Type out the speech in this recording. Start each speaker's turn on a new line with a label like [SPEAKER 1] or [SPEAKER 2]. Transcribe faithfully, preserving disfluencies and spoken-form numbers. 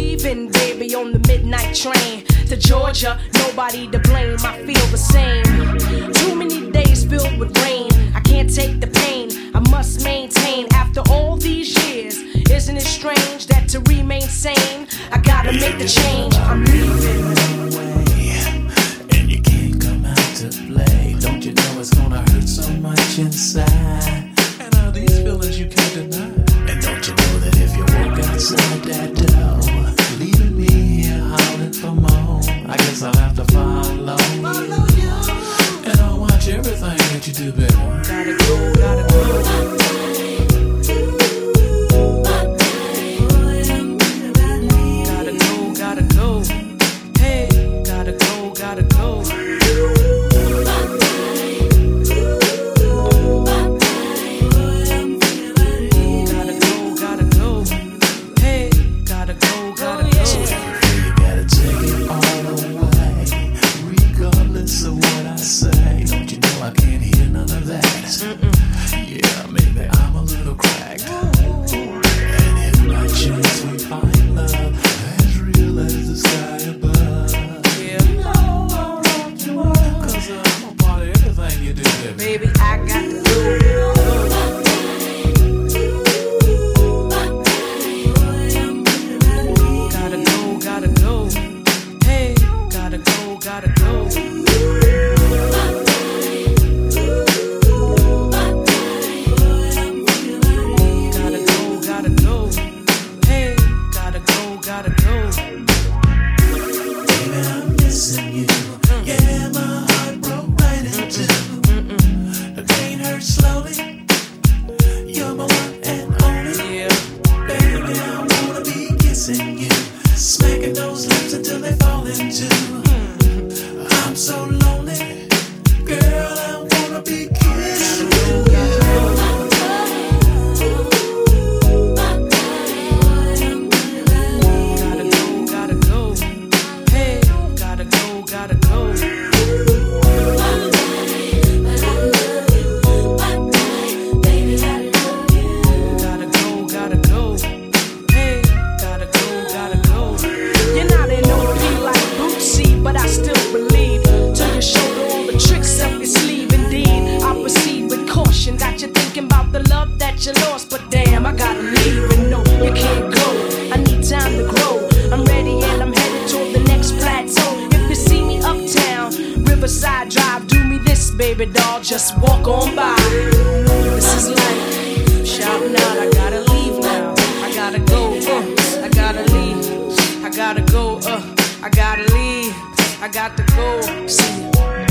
[SPEAKER 1] leaving, baby, on the midnight train to Georgia. Nobody to blame, I feel the same. Too many days filled with rain. I can't take the pain, I must maintain after all these years. Isn't it strange that to remain sane, I gotta make the change. I'm leaving.
[SPEAKER 2] And you can't come out to play. Don't you know it's gonna hurt so much inside? And all these feelings you can't deny. And don't you know that if you walk outside that door, leaving me here howling for more, I guess I'll have to follow, follow you. And I'll watch everything that you do, baby.
[SPEAKER 1] Gotta go, gotta go. Baby, I got to go. Gotta go, gotta go. Hey, gotta go, gotta go. Gotta go, gotta go. Hey, gotta go, gotta go.
[SPEAKER 2] Baby, I'm missing you. Yeah, my heart broke right in two. Slowly, you're my one and only.
[SPEAKER 1] Yeah.
[SPEAKER 2] Baby, I wanna be kissing you, smacking those lips until they fall into. Mm. I'm so lonely, girl, I wanna be kissing you.
[SPEAKER 1] Gotta go, gotta go. Hey, gotta go, gotta go. But I still believe till you showed all the tricks up your sleeve. Indeed, I proceed with caution. Got you thinking about the love that you lost. But damn, I gotta leave and no, you can't go. I need time to grow. I'm ready and I'm headed toward the next plateau. If you see me uptown, Riverside Drive, do me this, baby doll, just walk on by. This is life, shouting out, I gotta leave now. I gotta go, uh, I gotta leave. I gotta go, uh, I gotta leave. I got to go. See ya.